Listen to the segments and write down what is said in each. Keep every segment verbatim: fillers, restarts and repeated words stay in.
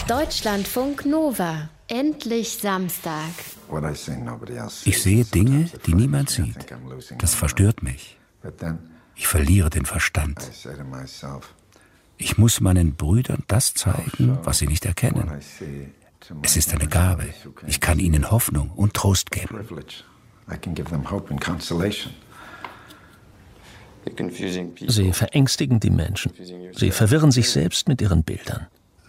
Deutschlandfunk Nova. Endlich Samstag. Ich sehe Dinge, die niemand sieht. Das verstört mich. Ich verliere den Verstand. Ich muss meinen Brüdern das zeigen, was sie nicht erkennen. Es ist eine Gabe. Ich kann ihnen Hoffnung und Trost geben. Sie verängstigen die Menschen. Sie verwirren sich selbst mit ihren Bildern.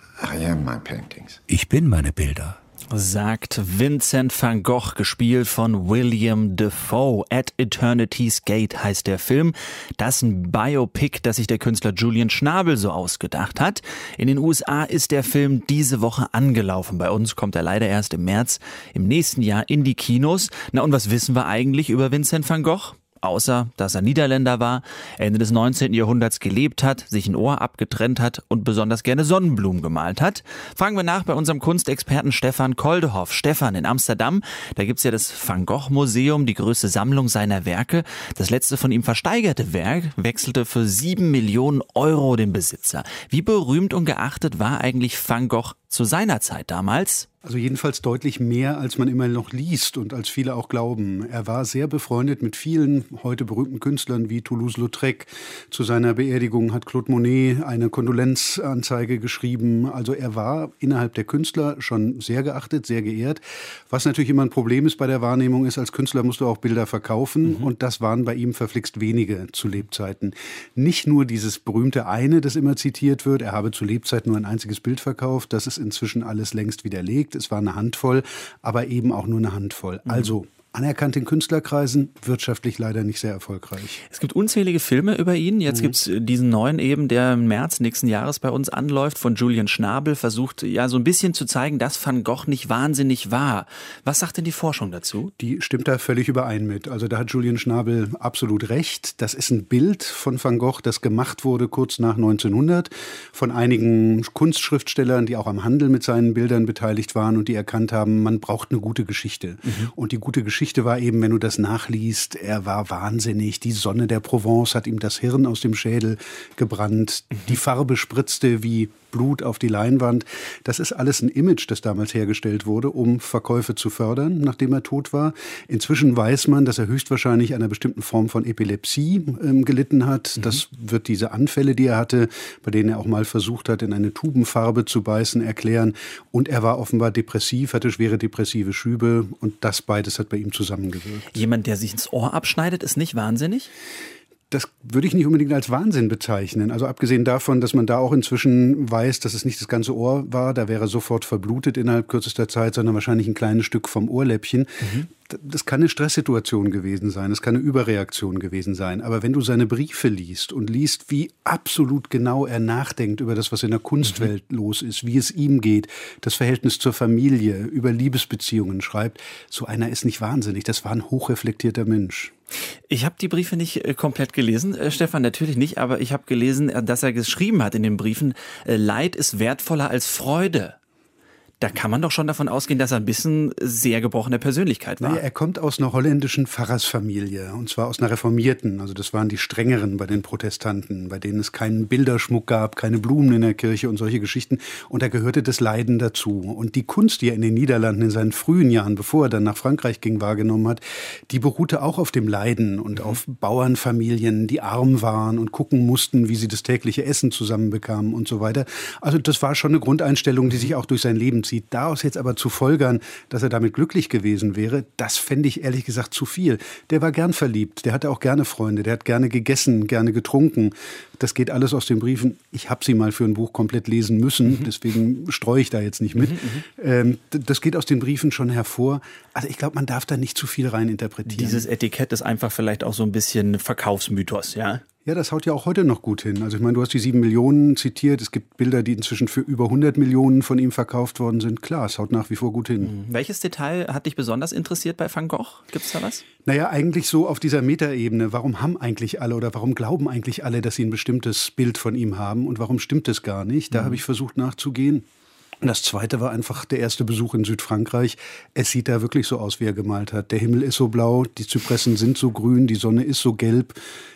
Ich bin meine Bilder, sagt Vincent van Gogh, gespielt von William Dafoe. At Eternity's Gate heißt der Film. Das ist ein Biopic, das sich der Künstler Julian Schnabel so ausgedacht hat. In den U S A ist der Film diese Woche angelaufen. Bei uns kommt er leider erst im März im nächsten Jahr in die Kinos. Na, und was wissen wir eigentlich über Vincent van Gogh? Außer, dass er Niederländer war, Ende des neunzehnten Jahrhunderts gelebt hat, sich ein Ohr abgetrennt hat und besonders gerne Sonnenblumen gemalt hat. Fragen wir nach bei unserem Kunstexperten Stefan Koldehoff. Stefan, in Amsterdam, da gibt's ja das Van Gogh Museum, die größte Sammlung seiner Werke. Das letzte von ihm versteigerte Werk wechselte für sieben Millionen Euro den Besitzer. Wie berühmt und geachtet war eigentlich Van Gogh zu seiner Zeit damals? Also jedenfalls deutlich mehr, als man immer noch liest und als viele auch glauben. Er war sehr befreundet mit vielen heute berühmten Künstlern wie Toulouse-Lautrec. Zu seiner Beerdigung hat Claude Monet eine Kondolenzanzeige geschrieben. Also er war innerhalb der Künstler schon sehr geachtet, sehr geehrt. Was natürlich immer ein Problem ist bei der Wahrnehmung ist, als Künstler musst du auch Bilder verkaufen. Mhm. Und das waren bei ihm verflixt wenige zu Lebzeiten. Nicht nur dieses berühmte eine, das immer zitiert wird, er habe zu Lebzeiten nur ein einziges Bild verkauft. Das ist inzwischen alles längst widerlegt. Es war eine Handvoll, aber eben auch nur eine Handvoll. Also anerkannt in Künstlerkreisen, wirtschaftlich leider nicht sehr erfolgreich. Es gibt unzählige Filme über ihn. Jetzt mhm. gibt's diesen neuen eben, der im März nächsten Jahres bei uns anläuft, von Julian Schnabel, versucht ja so ein bisschen zu zeigen, dass Van Gogh nicht wahnsinnig war. Was sagt denn die Forschung dazu? Die stimmt da völlig überein mit. Also da hat Julian Schnabel absolut recht. Das ist ein Bild von Van Gogh, das gemacht wurde kurz nach neunzehnhundert von einigen Kunstschriftstellern, die auch am Handel mit seinen Bildern beteiligt waren und die erkannt haben, man braucht eine gute Geschichte. Mhm. Und die gute Geschichte Geschichte war eben, wenn du das nachliest, er war wahnsinnig. Die Sonne der Provence hat ihm das Hirn aus dem Schädel gebrannt. Die Farbe spritzte wie Blut auf die Leinwand. Das ist alles ein Image, das damals hergestellt wurde, um Verkäufe zu fördern, nachdem er tot war. Inzwischen weiß man, dass er höchstwahrscheinlich einer bestimmten Form von Epilepsie ähm, gelitten hat. Mhm. Das wird diese Anfälle, die er hatte, bei denen er auch mal versucht hat, in eine Tubenfarbe zu beißen, erklären. Und er war offenbar depressiv, hatte schwere depressive Schübe und das beides hat bei ihm zusammengewirkt. Jemand, der sich ins Ohr abschneidet, ist nicht wahnsinnig? Das würde ich nicht unbedingt als Wahnsinn bezeichnen. Also abgesehen davon, dass man da auch inzwischen weiß, dass es nicht das ganze Ohr war, da wäre er sofort verblutet innerhalb kürzester Zeit, sondern wahrscheinlich ein kleines Stück vom Ohrläppchen. Mhm. Das kann eine Stresssituation gewesen sein, das kann eine Überreaktion gewesen sein. Aber wenn du seine Briefe liest und liest, wie absolut genau er nachdenkt über das, was in der Kunstwelt mhm. los ist, wie es ihm geht, das Verhältnis zur Familie, über Liebesbeziehungen schreibt, so einer ist nicht wahnsinnig. Das war ein hochreflektierter Mensch. Ich habe die Briefe nicht äh, komplett gelesen, äh, Stefan, natürlich nicht, aber ich habe gelesen, äh, dass er geschrieben hat in den Briefen, äh, Leid ist wertvoller als Freude. Da kann man doch schon davon ausgehen, dass er ein bisschen sehr gebrochene Persönlichkeit war. Naja, er kommt aus einer holländischen Pfarrersfamilie, und zwar aus einer reformierten. Also das waren die strengeren bei den Protestanten, bei denen es keinen Bilderschmuck gab, keine Blumen in der Kirche und solche Geschichten. Und da gehörte das Leiden dazu. Und die Kunst, die er in den Niederlanden in seinen frühen Jahren, bevor er dann nach Frankreich ging, wahrgenommen hat, die beruhte auch auf dem Leiden und mhm. auf Bauernfamilien, die arm waren und gucken mussten, wie sie das tägliche Essen zusammenbekamen und so weiter. Also das war schon eine Grundeinstellung, die sich auch durch sein Leben zieht. Daraus jetzt aber zu folgern, dass er damit glücklich gewesen wäre, das fände ich ehrlich gesagt zu viel. Der war gern verliebt, der hatte auch gerne Freunde, der hat gerne gegessen, gerne getrunken. Das geht alles aus den Briefen. Ich habe sie mal für ein Buch komplett lesen müssen, mhm. deswegen streue ich da jetzt nicht mit. Mhm, ähm, das geht aus den Briefen schon hervor. Also ich glaube, man darf da nicht zu viel rein interpretieren. Dieses Etikett ist einfach vielleicht auch so ein bisschen Verkaufsmythos, ja? Ja, das haut ja auch heute noch gut hin. Also ich meine, du hast die sieben Millionen zitiert. Es gibt Bilder, die inzwischen für über hundert Millionen von ihm verkauft worden sind. Klar, es haut nach wie vor gut hin. Mhm. Welches Detail hat dich besonders interessiert bei Van Gogh? Gibt es da was? Naja, eigentlich so auf dieser Metaebene. Warum haben eigentlich alle oder warum glauben eigentlich alle, dass sie ein bestimmtes Bild von ihm haben und warum stimmt es gar nicht? Da mhm. habe ich versucht nachzugehen. Und das Zweite war einfach der erste Besuch in Südfrankreich. Es sieht da wirklich so aus, wie er gemalt hat. Der Himmel ist so blau, die Zypressen sind so grün, die Sonne ist so gelb.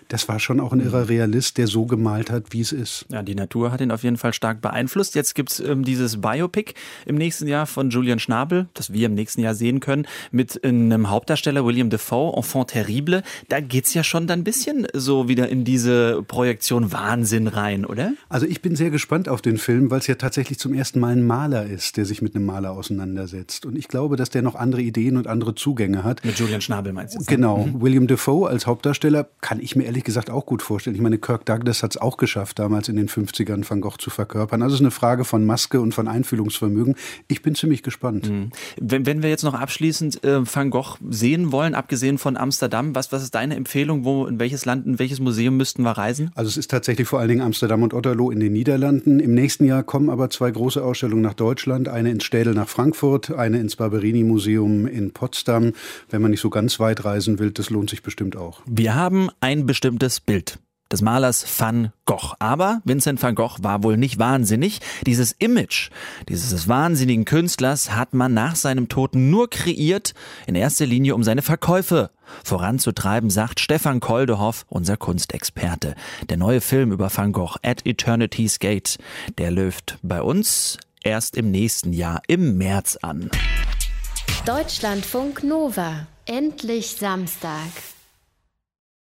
das war schon auch ein irrer Realist, der so gemalt hat, wie es ist. Ja, die Natur hat ihn auf jeden Fall stark beeinflusst. Jetzt gibt es ähm, dieses Biopic im nächsten Jahr von Julian Schnabel, das wir im nächsten Jahr sehen können, mit einem Hauptdarsteller, William Dafoe, Enfant terrible. Da geht's ja schon dann ein bisschen so wieder in diese Projektion Wahnsinn rein, oder? Also ich bin sehr gespannt auf den Film, weil es ja tatsächlich zum ersten Mal ein Maler ist, der sich mit einem Maler auseinandersetzt. Und ich glaube, dass der noch andere Ideen und andere Zugänge hat. Mit Julian Schnabel meinst du? Genau. Mhm. William Dafoe als Hauptdarsteller kann ich mir ehrlich gesagt auch gut vorstellen. Ich meine, Kirk Douglas hat es auch geschafft, damals in den fünfzigern Van Gogh zu verkörpern. Also es ist eine Frage von Maske und von Einfühlungsvermögen. Ich bin ziemlich gespannt. Mhm. Wenn, wenn wir jetzt noch abschließend äh, Van Gogh sehen wollen, abgesehen von Amsterdam, was, was ist deine Empfehlung? Wo, in welches Land, in welches Museum müssten wir reisen? Also es ist tatsächlich vor allen Dingen Amsterdam und Otterlo in den Niederlanden. Im nächsten Jahr kommen aber zwei große Ausstellungen nach Deutschland. Eine ins Städel nach Frankfurt, eine ins Barberini-Museum in Potsdam. Wenn man nicht so ganz weit reisen will, das lohnt sich bestimmt auch. Wir haben ein bestimmtes Bild des Malers Van Gogh. Aber Vincent van Gogh war wohl nicht wahnsinnig. Dieses Image dieses wahnsinnigen Künstlers hat man nach seinem Tod nur kreiert, in erster Linie um seine Verkäufe voranzutreiben, sagt Stefan Koldehoff, unser Kunstexperte. Der neue Film über Van Gogh, At Eternity's Gate, der läuft bei uns erst im nächsten Jahr, im März an. Deutschlandfunk Nova. Endlich Samstag.